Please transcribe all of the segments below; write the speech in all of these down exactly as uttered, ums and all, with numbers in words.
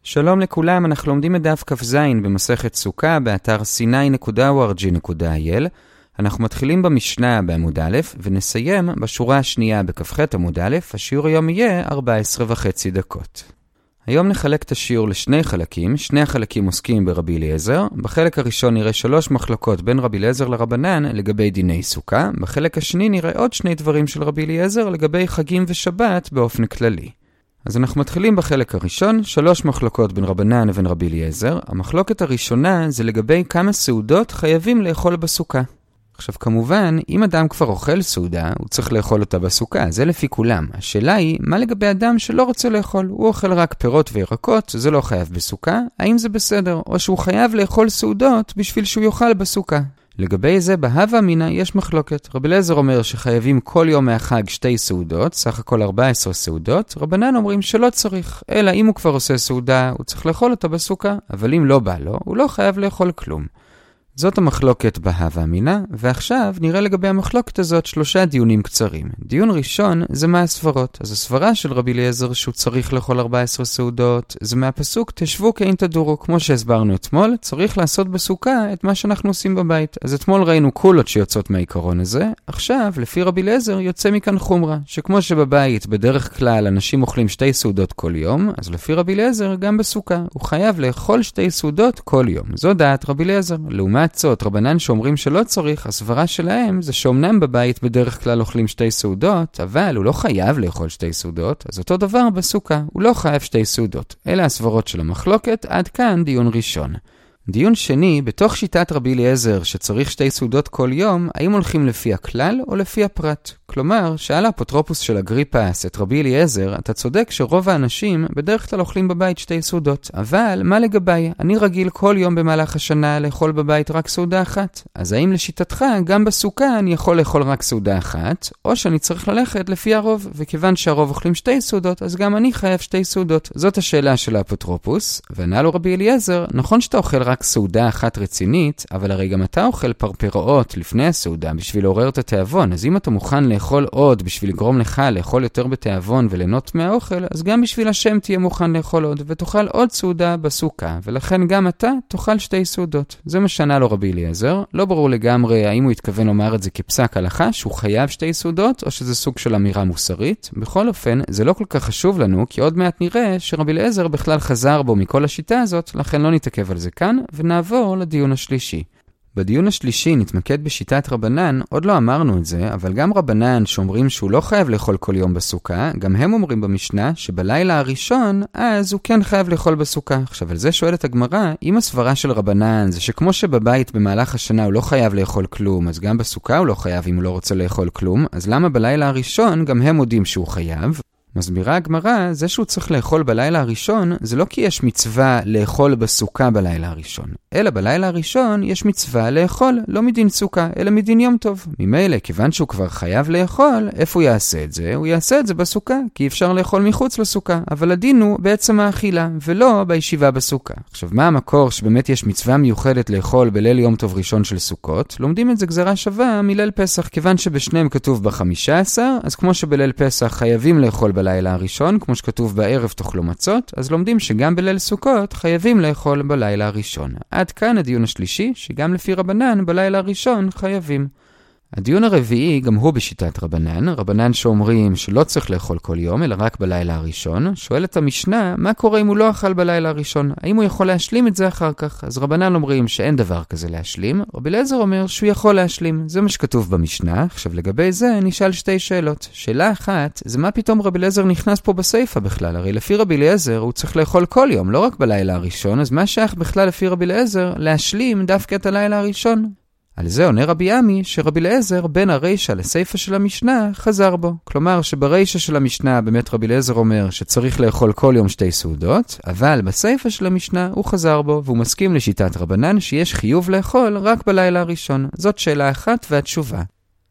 שלום לכולם, אנחנו לומדים את דף כ"ז במסכת סוכה באתר סיני נקודה או אר ג'י נקודה איי אל. אנחנו מתחילים במשנה בעמוד א' ונסיים בשורה השנייה בכ"ח עמוד א'. השיעור היום יהיה ארבע עשרה וחצי דקות. היום נחלק את השיעור לשני חלקים, שני החלקים עוסקים ברבי אליעזר. בחלק הראשון נראה שלוש מחלוקות בין רבי אליעזר לרבנן לגבי דיני סוכה. בחלק השני נראה עוד שני דברים של רבי אליעזר לגבי חגים ושבת באופן כללי. אז אנחנו מתחילים בחלק הראשון, שלוש מחלוקות בין רבנן לבין רבי אליעזר. המחלוקת הראשונה זה לגבי כמה סעודות חייבים לאכול בסוכה. עכשיו כמובן, אם אדם כבר אוכל סעודה, הוא צריך לאכול אותה בסוכה, זה לפי כולם. השאלה היא, מה לגבי אדם שלא רוצה לאכול? הוא אוכל רק פירות וירקות, זה לא חייב בסוכה, האם זה בסדר? או שהוא חייב לאכול סעודות בשביל שהוא יאכל בסוכה? לגבי זה בהווה אמינא יש מחלוקת. רבי אליעזר אומר שחייבים כל יום מהחג שתי סעודות, סך הכל ארבע עשרה סעודות. רבנן אומרים שלא צריך, אלא אם הוא כבר עושה סעודה, הוא צריך לאכול אותה בסוכה, אבל אם לא בא לו, הוא לא חייב לאכול כלום. זאת המחלוקת בהווה אמינא, ועכשיו נראה לגבי המחלוקת הזאת שלושה דיונים קצרים. דיון ראשון זה מה הסברות. אז הסברה של רבי אליעזר שהוא צריך לאכול ארבע עשרה סעודות, זה מהפסוק תשבו כאין תדורו. כמו שהסברנו אתמול, צריך לעשות בסוכה את מה שאנחנו עושים בבית. אז אתמול ראינו קולות שיוצאות מהעיקרון הזה. עכשיו, לפי רבי אליעזר יוצא מכאן חומרה, שכמו שבבית בדרך כלל אנשים אוכלים שתי סעודות כל יום, אז לפי רבי אליעזר גם בסוכה הוא חייב לאכול שתי סעודות כל יום. זו דעת רבי אליעזר. לעומת זאת, רבנן שאומרים שלא צריך, הסברה שלהם זה שאומנם בבית בדרך כלל אוכלים שתי סעודות, אבל הוא לא חייב לאכול שתי סעודות, אז אותו דבר בסוכה, הוא לא חייב שתי סעודות. אלה הסברות של המחלוקת, עד כאן דיון ראשון. דיון שני, בתוך שיטת רבי אליעזר שצריך שתי סעודות כל יום, האם הולכים לפי הכלל או לפי הפרט? כלומר, שאל האפוטרופוס של אגריפס את רבי אליעזר, אתה צודק שרוב האנשים בדרך כלל אוכלים בבית שתי סעודות, אבל מה לגבי? אני רגיל כל יום במהלך השנה לאכול בבית רק סעודה אחת. אז האם לשיטתך גם בסוכה אני יכול לאכול רק סעודה אחת, או שאני צריך ללכת לפי הרוב, וכיוון שהרוב אוכלים שתי סעודות, אז גם אני חייב שתי סעודות. זאת השאלה של האפוטרופוס, וענה לו רבי אליעזר, נכון שאתה אוכל רק סעודה אחת רצינית, אבל הרי גם אתה אוכל פרפראות לפני הסעודה בשביל לעורר את התיאבון, אז אם אתה מוכן לאכול עוד בשביל לגרום לך לאכול יותר בתיאבון וליהנות מהאוכל, אז גם בשביל השם תהיה מוכן לאכול עוד, ותאכל עוד סעודה בסוכה, ולכן גם אתה תאכל שתי סעודות. זה מה שענה לו רבי אליעזר. לא ברור לגמרי האם הוא התכוון לומר את זה כפסק הלכה, שהוא חייב שתי סעודות, או שזה סוג של אמירה מוסרית. בכל אופן, זה לא כל כך חשוב לנו, כי עוד מעט נראה שרבי אליעזר בכלל חזר בו מכל השיטה הזאת, לכן לא נתעכב על זה כאן, ונעבור לדיון השלישי. בדיון השלישי נתמקד בשיטת רבנן. עוד לא אמרנו את זה, אבל גם רבנן שאומרים שהוא לא חייב לאכול כל יום בסוכה, גם הם אומרים במשנה שבלילה הראשון, אז הוא כן חייב לאכול בסוכה. עכשיו על זה שואלת הגמרא, אם הסברה של רבנן זה שכמו שבבית במהלך השנה הוא לא חייב לאכול כלום, אז גם בסוכה הוא לא חייב אם הוא לא רוצה לאכול כלום, אז למה בלילה הראשון גם הם מודים שהוא חייב? מסבירה הגמרא, זה שהוא צריך לאכול בלילה הראשון, זה לא כי יש מצווה לאכול בסוכה בלילה הראשון, אלא בלילה הראשון יש מצווה לאכול, לא מדין סוכה, אלא מדין יום טוב. ממילא, כיוון שהוא כבר חייב לאכול, איפה הוא יעשה את זה? הוא יעשה את זה בסוכה, כי אפשר לאכול מחוץ לסוכה, אבל הדין הוא בעצם האכילה, ולא בישיבה בסוכה. עכשיו, מה המקור שבאמת יש מצווה מיוחדת לאכול בליל יום טוב ראשון של סוכות? לומדים את זה גזרה שווה מליל פסח, כיוון שבשניהם כתוב ב-חמישה עשר, אז כמו שבליל פסח חייבים לאכול בלילה הראשון, כמו שכתוב בערב תאכלו מצות, אז לומדים שגם בליל סוכות חייבים לאכול בלילה הראשון. עד כאן הדיון השלישי, שגם לפי רבנן בלילה הראשון חייבים. הדיון הרביעי גם הוא בשיטת רבנן, רבנן שאומרים שלא צריך לאכול כל יום, אלא רק בלילה הראשון. שואלת המשנה, מה קורה אם הוא לא אכל בלילה הראשון? האם הוא יכול להשלים את זה אחר כך? אז רבנן אומרים שאין דבר כזה להשלים, רבי אליעזר אומר שהוא יכול להשלים. זה מה שכתוב במשנה. עכשיו לגבי זה נשאל שתי שאלות. שאלה אחת, זה מה פתאום רבי אליעזר נכנס פה בסייפה בכלל? הרי לפי רבי אליעזר הוא צריך לאכול כל יום, לא רק בלילה הראשון, אז מה שייך בכלל לפי רבי אליעזר להשלים דווקא את הלילה הראשון? על זה עונה רבי עמי שרבי אליעזר בין הרישה לסייפה של המשנה חזר בו. כלומר שברישה של המשנה באמת רבי אליעזר אומר שצריך לאכול כל יום שתי סעודות, אבל בסייפה של המשנה הוא חזר בו והוא מסכים לשיטת רבנן שיש חיוב לאכול רק בלילה הראשון. זאת שאלה אחת והתשובה.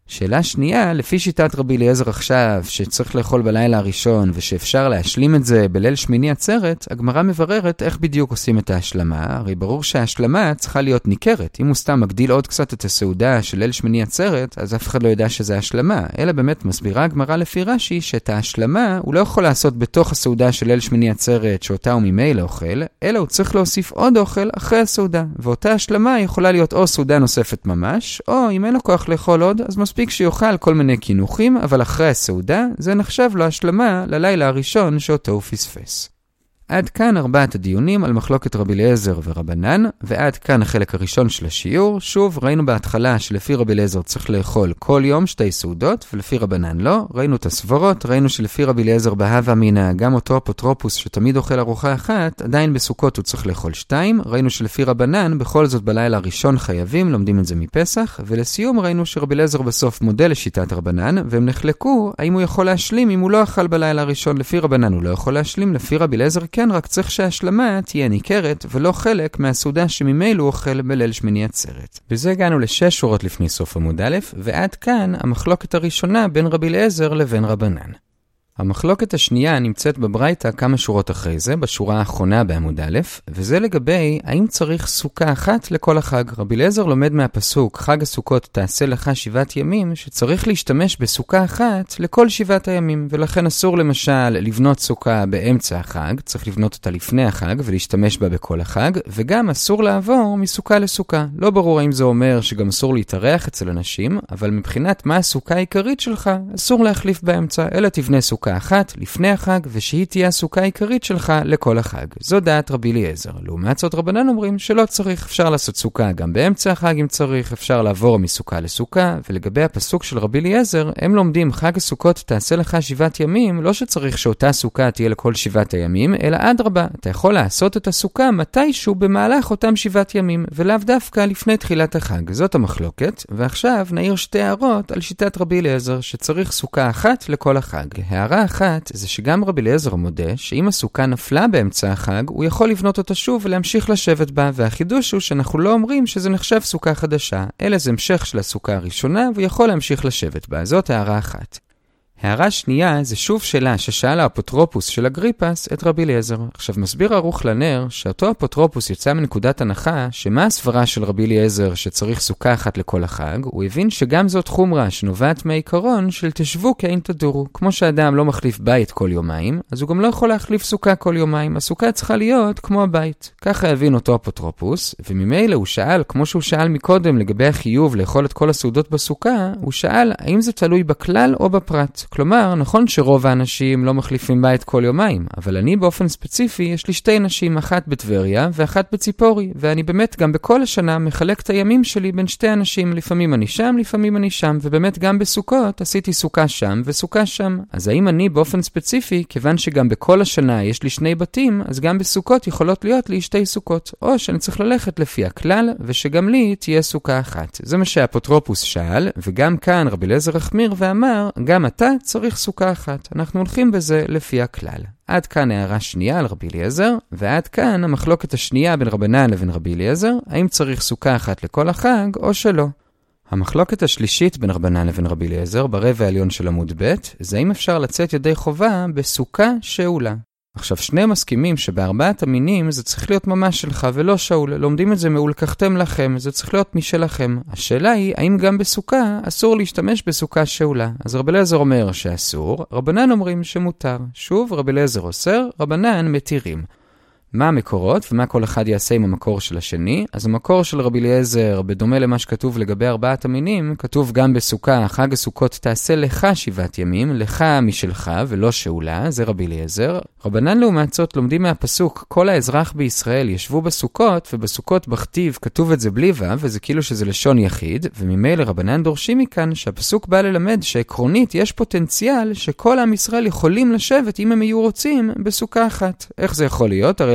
שאלה שנייה, לפי שיטת רבי אליעזר עכשיו, שצריך לאכול בלילה הראשון, ושאפשר להשלים את זה בליל שמיני עצרת, הגמרא מבררת איך בדיוק עושים את ההשלמה. הרי ברור שההשלמה צריכה להיות ניכרת. אם הוא סתם מגדיל עוד קצת את הסעודה של ליל שמיני עצרת, אז אף אחד לא ידע שזה השלמה. אלא באמת מסבירה הגמרא לפי רש"י, שאת ההשלמה הוא לא יכול לעשות בתוך הסעודה של ליל שמיני עצרת, שאותה הוא ממילא אוכל, אלא הוא צריך להוסיף עוד אוכל אחרי הסעודה. ואותה השלמה יכולה להיות או סעודה נוספת ממש, או אם אין לו כוח לאכול עוד, אז מספיק שיוכל כל מיני כינוחים, אבל אחרי הסעודה זה נחשב לו השלמה ללילה הראשון שאותו הוא פספס. עד כאן ארבעת הדיונים על מחלוקת רבי אליעזר ורבנן, ועד כאן החלק הראשון של השיעור. שוב, ראינו בהתחלה שלפי רבי אליעזר צריך לאכול כל יום שתי סעודות, ולפי רבנן לא. ראינו את הסברות, ראינו שלפי רבי אליעזר בהווה אמינא, גם אותו אפוטרופוס שתמיד אוכל ארוחה אחת, עדיין בסוכות הוא צריך לאכול שתיים. ראינו שלפי רבנן, בכל זאת בלילה הראשון חייבים, לומדים את זה מפסח, ולסיום ראינו שרבי אליעזר בסוף מודל לשיטת רבנן, והם נחלקו האם הוא יכול להשלים אם הוא לא אכל בלילה הראשון. לפי רבנן הוא לא יכול להשלים, לפי רבי אליעזר כן, רק צריך שההשלמה תהיה ניכרת ולא חלק מהסעודה שממילא הוא אוכל בליל שמיני עצרת. בזה הגענו לשש שורות לפני סוף עמוד א', ועד כאן המחלוקת הראשונה בין רבי אליעזר לבין רבנן. המחלוקת השנייה נמצאת בברייתא כמה שורות אחרי זה, בשורה האחרונה בעמוד א', וזה לגבי האם צריך סוכה אחת לכל החג. רבי אליעזר לומד מהפסוק חג הסוכות תעשה לך שבעת ימים, שצריך להשתמש בסוכה אחת לכל שבעת הימים, ולכן אסור למשל לבנות סוכה באמצע החג, צריך לבנות אותה לפני החג ולהשתמש בה בכל החג, וגם אסור לעבור מסוכה לסוכה. לא ברור האם זה אומר שגם אסור להתארח אצל אנשים, אבל מבחינת מה הסוכה העיקרית שלך, אסור להחליף באמצע, אלא תבנה סוכה אחת לפני החג, ושהיא תהיה הסוכה העיקרית שלך לכל החג. זו דעת רבי אליעזר. לעומת זאת רבנן אומרים שלא צריך, אפשר לעשות סוכה גם באמצע החג אם צריך, אפשר לעבור מסוכה לסוכה, ולגבי הפסוק של רבי אליעזר, הם לומדים חג הסוכות תעשה לך שבעת ימים, לא שצריך שאותה סוכה תהיה לכל שבעת הימים, אלא אדרבה, אתה יכול לעשות את הסוכה מתישהו במהלך אותם שבעת ימים, ולאו דווקא לפני תחילת החג. זאת המחלוקת, ועכשיו נעיר שתי הערות על שיטת רבי אליעזר, שצריך סוכה אחת לכל החג. הערה אחת זה שגם רבי אליעזר מודה שאם הסוכה נפלה באמצע החג, הוא יכול לבנות אותה שוב ולהמשיך לשבת בה, והחידוש הוא שאנחנו לא אומרים שזה נחשב סוכה חדשה, אלא זה המשך של הסוכה הראשונה, והוא יכול להמשיך לשבת בה. זאת הערה אחת. הערה שנייה זה שוב שאלה ששאל האפוטרופוס של אגריפס את רבי אליעזר. עכשיו מסביר ערוך לנר שאותו אפוטרופוס יצא מנקודת הנחה שמה הסברה של רבי אליעזר שצריך סוכה אחת לכל החג, הוא הבין שגם זאת חומרה שנובעת מהעיקרון של תשבו כאין תדורו. כמו שאדם לא מחליף בית כל יומיים, אז הוא גם לא יכול להחליף סוכה כל יומיים. הסוכה צריכה להיות כמו הבית. ככה הבין אותו אפוטרופוס, וממילא הוא שאל, כמו שהוא שאל מקודם לגבי החיוב לאכול את כל הסעודות בסוכה, הוא שאל האם זה תלוי בכלל או בפרט. כלומר, נכון שרוב האנשים לא מחליפים בית כל יומיים, אבל אני באופן ספציפי יש לי שתי נשים, אחת בטבריה ואחת בציפורי, ואני באמת גם בכל השנה מחלק את הימים שלי בין שתי אנשים, לפעמים אני שם, לפעמים אני שם, ובאמת גם בסוכות עשיתי סוכה שם וסוכה שם. אז האם אני באופן ספציפי, כיוון שגם בכל השנה יש לי שני בתים, אז גם בסוכות יכולות להיות לי שתי סוכות, או שאני צריך ללכת לפי הכלל, ושגם לי תהיה סוכה אחת. זה מה שהאפוטרופוס שאל, וגם כאן רבי אליעזר החמיר ואמר, גם אתה צריך סוכה אחת. אנחנו הולכים בזה לפי הכלל. עד כאן הערה שנייה על רבי אליעזר, ועד כאן המחלוקת השנייה בין רבנן לבין רבי אליעזר, האם צריך סוכה אחת לכל החג או שלא. המחלוקת השלישית בין רבנן לבין רבי אליעזר, ברבע העליון של עמוד ב', זה אם אפשר לצאת ידי חובה בסוכה שאולה. עכשיו שני מסכימים שבארבעת המינים זה צריך להיות ממש שלך ולא שאול, לומדים את זה מאולקחתם לכם, זה צריך להיות משלכם. השאלה היא, האם גם בסוכה אסור להשתמש בסוכה שאולה? אז רבי אליעזר אומר שאסור, רבנן אומרים שמותר. שוב, רבי אליעזר אוסר, רבנן מתירים. מה המקורות ומה כל אחד יעשה עם המקור של השני? אז המקור של רבי אליעזר, בדומה למה שכתוב לגבי ארבעת המינים, כתוב גם בסוכה, חג הסוכות תעשה לך שבעת ימים, לך משלך ולא שאולה, זה רבי אליעזר. רבנן לעומת זאת לומדים מהפסוק, כל האזרח בישראל ישבו בסוכות, ובסוכות בכתיב כתוב את זה בלי ו', וזה כאילו שזה לשון יחיד, וממילא רבנן דורשים מכאן שהפסוק בא ללמד שעקרונית יש פוטנציאל שכל עם ישראל יכולים לשבת אם הם יהיו רוצים בסוכה אחת. איך זה יכול להיות? הרי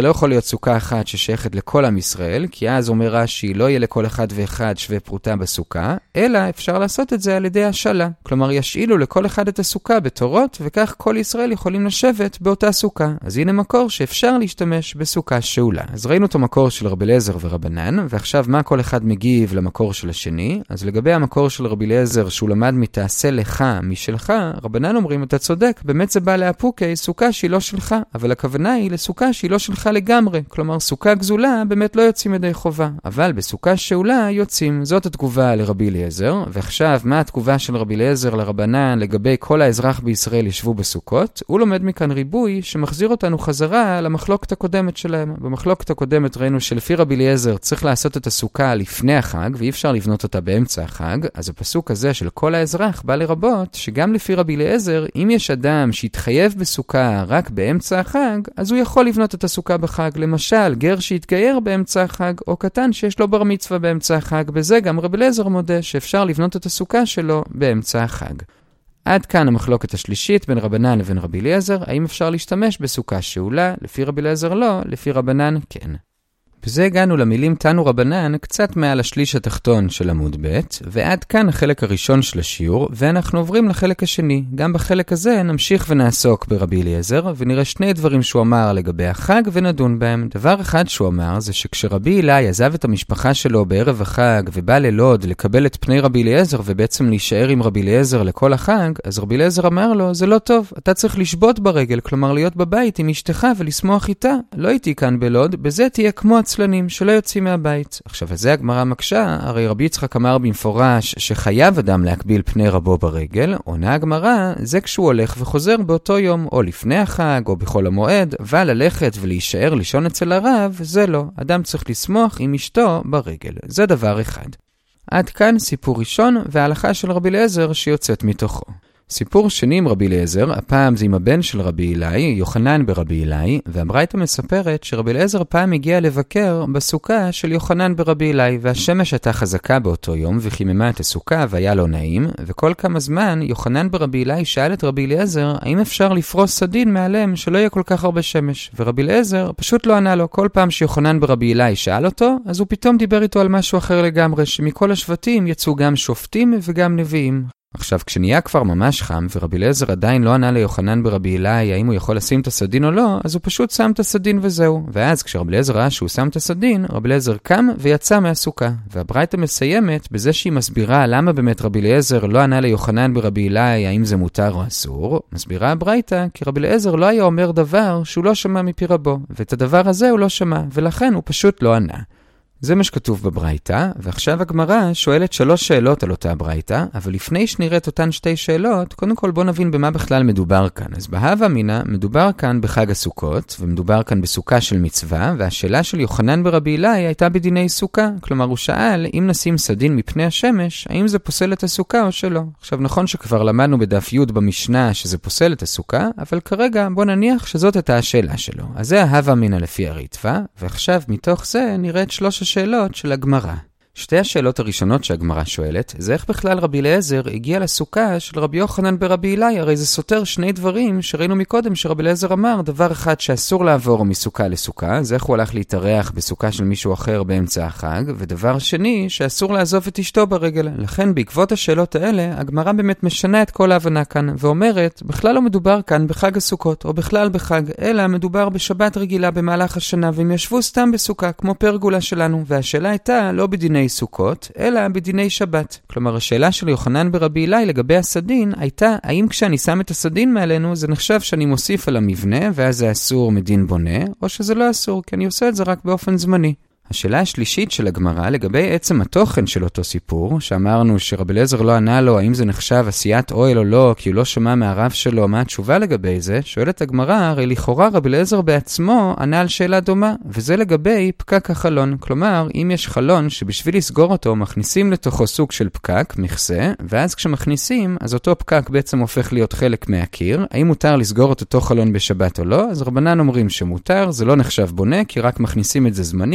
הרי לא יכול להיות סוכה אחת ששייכת לכל עם ישראל, כי אז אומר רש"י, לא יהיה לכל אחד ואחד שווה פרוטה בסוכה, אלא אפשר לעשות את זה על ידי השאלה. כלומר, ישאילו לכל אחד את הסוכה בתורות, וכך כל ישראל יכולים לשבת באותה סוכה. אז הנה מקור שאפשר להשתמש בסוכה שאולה. אז ראינו את המקור של רבי אליעזר ורבנן, ועכשיו מה כל אחד מגיב למקור של השני? אז לגבי המקור של רבי אליעזר שהוא למד מתעשה לך משלך, רבנן אומרים, אתה צודק, באמת זה בא לאפוקי, סוכה שהיא לא שלך, אבל הכוונה היא לסוכה שהיא לא שלך לגמרי. כלומר, סוכה גזולה באמת לא יוצאים ידי חובה, אבל בסוכה שאולה יוצאים. זאת התגובה לרבי אליעזר. ועכשיו, מה התגובה של רבי אליעזר לרבנן לגבי כל האזרח בישראל ישבו בסוכות? הוא לומד מכאן ריבוי שמחזיר אותנו חזרה למחלוקת הקודמת שלהם. במחלוקת הקודמת ראינו שלפי רבי אליעזר צריך לעשות את הסוכה לפני החג, ואי אפשר לבנות אותה באמצע החג. אז הפסוק הזה של כל האזרח בא לרבות שגם לפי רבי אליעזר, אם יש אדם שהתחייב בסוכה רק באמצע החג, אז הוא יכול לבנות את הסוכה בחג. למשל, גר שהתגייר באמצע החג, או קטן שיש לו בר מצווה באמצע החג. בזה גם רבי אליעזר מודה שאפשר לבנות את הסוכה שלו באמצע החג. עד כאן המחלוקת השלישית בין רבנן לבין רבי אליעזר, האם אפשר להשתמש בסוכה שאולה? לפי רבי אליעזר לא, לפי רבנן כן. בזה הגענו למילים תנו רבנן קצת מעל השליש התחתון של עמוד ב', ועד כאן החלק הראשון של השיעור, ואנחנו עוברים לחלק השני. גם בחלק הזה נמשיך ונעסוק ברבי אליעזר, ונראה שני דברים שהוא אמר לגבי החג ונדון בהם. דבר אחד שהוא אמר זה שכשרבי אלי עזב את המשפחה שלו בערב החג ובא ללוד לקבל את פני רבי אליעזר ובעצם להישאר עם רבי אליעזר לכל החג, אז רבי אליעזר אמר לו, זה לא טוב, אתה צריך לשבות ברגל, כלומר להיות בבית עם אשתך ולשמוח איתה. לא הייתי כאן בלוד, בזה תהיה כמו עצלנים שלא יוצאים מהבית. עכשיו, אז זה הגמרא מקשה, הרי רבי יצחק אמר במפורש שחייב אדם להקביל פני רבו ברגל, עונה הגמרא, זה כשהוא הולך וחוזר באותו יום, או לפני החג, או בכל המועד, אבל ללכת ולהישאר לישון אצל הרב, זה לא. אדם צריך לשמוח עם אשתו ברגל. זה דבר אחד. עד כאן סיפור ראשון, וההלכה של רבי אליעזר שיוצאת מתוכו. סיפור שני עם רבי אליעזר, הפעם זה עם הבן של רבי אלי, יוחנן ברבי אלי, והברייתא מספרת שרבי אליעזר פעם הגיע לבקר בסוכה של יוחנן ברבי אלי, והשמש הייתה חזקה באותו יום וחיממה את הסוכה והיה לא נעים, וכל כמה זמן יוחנן ברבי אלי שאל את רבי אליעזר האם אפשר לפרוס סדין מעליהם שלא יהיה כל כך הרבה שמש, ורבי אליעזר פשוט לא ענה לו. כל פעם שיוחנן ברבי אלי שאל אותו, אז הוא פתאום דיבר איתו על משהו אחר לגמרי, שמכל השבטים יצאו גם שופטים וגם נביאים. עכשיו, כשנהיה כבר ממש חם, ורבי אליעזר עדיין לא ענה ליוחנן ברבי אלי האם הוא יכול לשים את הסדין או לא, אז הוא פשוט שם את הסדין וזהו. ואז כשרבי אליעזר ראה שהוא שם את הסדין, רבי אליעזר קם ויצא מהסוכה. והברייתא מסיימת בזה שהיא מסבירה למה באמת רבי אליעזר לא ענה ליוחנן ברבי אלי האם זה מותר או אסור. מסבירה הברייתא כי רבי אליעזר לא היה אומר דבר שהוא לא שמע מפי רבו, ואת הדבר הזה הוא לא שמע, ולכן הוא פשוט לא ענה. זה מה שכתוב בברייתא, ועכשיו הגמרא שואלת שלוש שאלות על אותה ברייתא, אבל לפני שנראית אותן שתי שאלות, קודם כל בוא נבין במה בכלל מדובר כאן. אז בהווה אמינא מדובר כאן בחג הסוכות, ומדובר כאן בסוכה של מצווה, והשאלה של יוחנן ברבי אלי הייתה בדיני סוכה. כלומר, הוא שאל, אם נשים סדין מפני השמש, האם זה פוסל את הסוכה או שלא? עכשיו, נכון שכבר למדנו בדף י' במשנה שזה פוסל את הסוכה, אבל כרגע בוא נניח שזאת הייתה השאלה שלו. אז זה ההווה אמינא לפי הריטב"א, ועכשיו מתוך זה נראית שלוש השאלות של הגמרא. שתי השאלות הראשונות שהגמרא שואלת, זה איך בכלל רבי אליעזר הגיע לסוכה של רבי יוחנן ברבי אלי, הרי זה סותר שני דברים שראינו מקודם שרבי אליעזר אמר, דבר אחד שאסור לעבור מסוכה לסוכה, זה איך הוא הלך להתארח בסוכה של מישהו אחר באמצע החג, ודבר שני, שאסור לעזוב את אשתו ברגל. לכן בעקבות השאלות האלה, הגמרא באמת משנה את כל ההבנה כאן, ואומרת, בכלל לא מדובר כאן בחג הסוכות, או בכלל בחג, אלא מדובר בשבת רגילה במהלך השנה, והם ישבו סתם בסוכה, כמו פרגולה שלנו, והשאלה הייתה לא בדיני סוכות, אלא בדיני שבת. כלומר, השאלה של יוחנן ברבי אלי לגבי הסדין הייתה, האם כשאני שם את הסדין מעלינו, זה נחשב שאני מוסיף על המבנה, ואז זה אסור מדין בונה, או שזה לא אסור, כי אני עושה את זה רק באופן זמני. השאלה השלישית של הגמרא לגבי עצם התוכן של אותו סיפור, שאמרנו שרבי אליעזר לא ענה לו האם זה נחשב עשיית אוהל או לא, כי הוא לא שמע מהרב שלו מה התשובה לגבי זה, שואלת הגמרא, הרי לכאורה רבי אליעזר בעצמו ענה על שאלה דומה, וזה לגבי פקק החלון. כלומר, אם יש חלון שבשביל לסגור אותו מכניסים לתוכו סוג של פקק, מכסה, ואז כשמכניסים, אז אותו פקק בעצם הופך להיות חלק מהקיר. האם מותר לסגור את אותו חלון בשבת או לא? אז רבנן אומרים שמותר, זה לא נחשב בונה, כי רק מכניסים את זה זמנית עד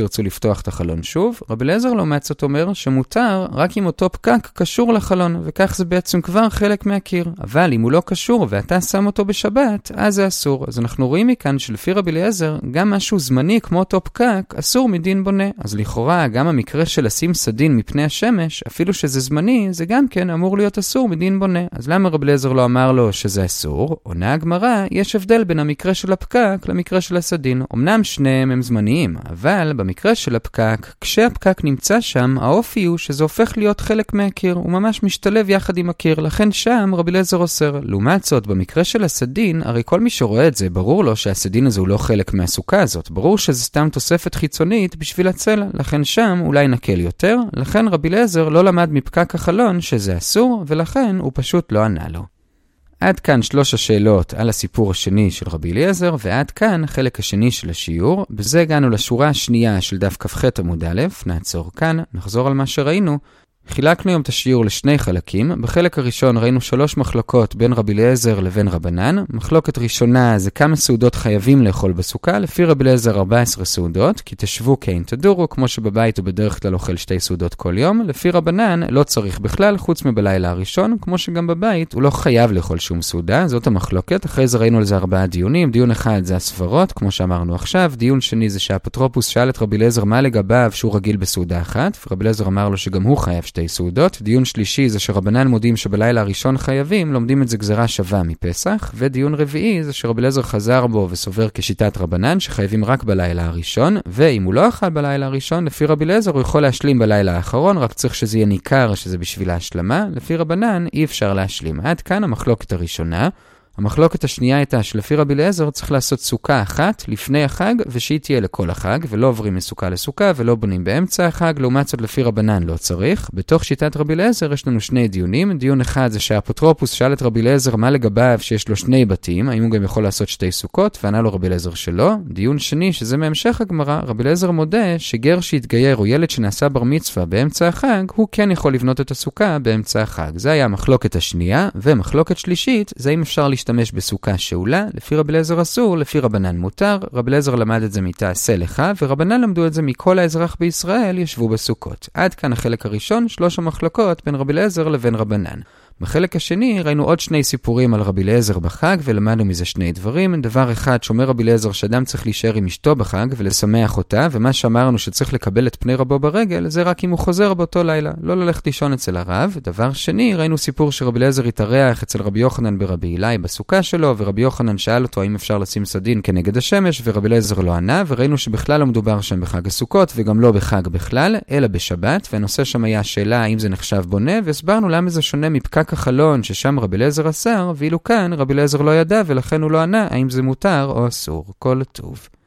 ירצו לפתוח את החלון שוב. רבי אליעזר לעומת זאת אומר שמותר רק אם אותו פקק קשור לחלון, וכך זה בעצם כבר חלק מהקיר. אבל אם הוא לא קשור ואתה שם אותו בשבת, אז זה אסור. אז אנחנו רואים מכאן שלפי רבי אליעזר, גם משהו זמני כמו אותו פקק, אסור מדין בונה. אז לכאורה, גם המקרה של לשים סדין מפני השמש, אפילו שזה זמני, זה גם כן אמור להיות אסור מדין בונה. אז למה רבי אליעזר לא אמר לו שזה אסור? עונה הגמרא, יש הבדל בין המקרה של הפקק למקרה של הסדין. אמנם שניהם הם זמניים, אבל במקרה של הפקק, כשהפקק נמצא שם, האופי הוא שזה הופך להיות חלק מהקיר, הוא ממש משתלב יחד עם הקיר, לכן שם רבי אליעזר אוסר. לעומת זאת, במקרה של הסדין, הרי כל מי שרואה את זה, ברור לו שהסדין הזה הוא לא חלק מהסוכה הזאת, ברור שזה סתם תוספת חיצונית בשביל הצלע, לכן שם אולי נקל יותר, לכן רבי אליעזר לא למד מפקק החלון שזה אסור, ולכן הוא פשוט לא ענה לו. עד כאן שלוש השאלות על הסיפור השני של רבי אליעזר, ועד כאן החלק השני של השיעור. בזה הגענו לשורה השנייה של דף כ"ח עמוד א', נעצור כאן, נחזור על מה שראינו. חילקנו היום את השיעור לשני חלקים. בחלק הראשון ראינו שלוש מחלוקות בין רבי אליעזר לבין רבנן. מחלוקת ראשונה זה כמה סעודות חייבים לאכול בסוכה. לפי רבי אליעזר ארבע עשרה סעודות, כי תשבו כאין תדורו, כמו שבבית הוא בדרך כלל אוכל שתי סעודות כל יום. לפי רבנן לא צריך בכלל, חוץ מבלילה הראשון, כמו שגם בבית הוא לא חייב לאכול שום סעודה. זאת המחלוקת. אחרי זה ראינו על זה ארבעה דיונים. דיון אחד זה הספרות, כמו שאמרנו עכשיו. דיון שני זה שהאפוטרופוס שאל את רבי אליעזר מה לגביו שהוא רגיל בסעודה אחת, ורבי אליעזר אמר לו שגם הוא חייב שתי סעודות. דיון שלישי זה שרבנן מודים שבלילה הראשון חייבים, לומדים את זה גזרה שווה מפסח. ודיון רביעי זה שרבי אליעזר חזר בו וסובר כשיטת רבנן שחייבים רק בלילה הראשון, ואם הוא לא אכל בלילה הראשון, לפי רבי אליעזר הוא יכול להשלים בלילה האחרון, רק צריך שזה יהיה ניכר שזה בשביל ההשלמה. לפי רבנן אי אפשר להשלים. עד כאן המחלוקת הראשונה. המחלוקת השנייה הייתה שלפי רבי אליעזר צריך לעשות סוכה אחת לפני החג, ושהיא תהיה לכל החג, ולא עוברים מסוכה לסוכה, ולא בונים באמצע החג. לעומת זאת לפי רבנן לא צריך. בתוך שיטת רבי אליעזר יש לנו שני דיונים. דיון אחד זה שהאפוטרופוס שאל את רבי אליעזר מה לגביו שיש לו שני בתים, האם הוא גם יכול לעשות שתי סוכות, וענה לו רבי אליעזר שלא. דיון שני, שזה מהמשך הגמרא, רבי אליעזר מודה שגר שהתגייר או ילד שנעשה בר מצווה באמצע החג, הוא כן יכול לבנות את הסוכה באמצע החג. זה היה המחלוקת השנייה. ומחלוקת שלישית זה אם אפשר להשתמש בסוכה שאולה. לפי רבי אליעזר אסור, לפי רבנן מותר. רבי אליעזר למד את זה מתעשה לך, ורבנן למדו את זה מכל האזרח בישראל ישבו בסוכות. עד כאן החלק הראשון, שלוש המחלוקות בין רבי אליעזר לבין רבנן. בחלק השני ראינו עוד שני סיפורים על רבי אליעזר בחג, ולמדנו מזה שני דברים. דבר אחד, שאומר רבי אליעזר שאדם צריך להישאר עם אשתו בחג ולשמח אותה, ומה שאמרנו שצריך לקבל את פני רבו ברגל, זה רק אם הוא חוזר באותו לילה, לא ללכת לישון אצל הרב. דבר שני, ראינו סיפור שרבי אליעזר התארח אצל רבי יוחנן ברבי אילאי בסוכה שלו, ורבי יוחנן שאל אותו האם אפשר לשים סדין כנגד השמש, ורבי אליעזר לא ענה, וראינו שבכלל לא מדובר שם בחג הסוכות, וגם לא בחג בכלל, אלא בשבת, והנושא שם היה השאלה האם זה נחשב בונה, והסברנו למה זה שונה מפקק החלון ששם רבי אליעזר אסר, ואילו כאן רבי אליעזר לא ידע ולכן הוא לא ענה האם זה מותר או אסור. כל טוב.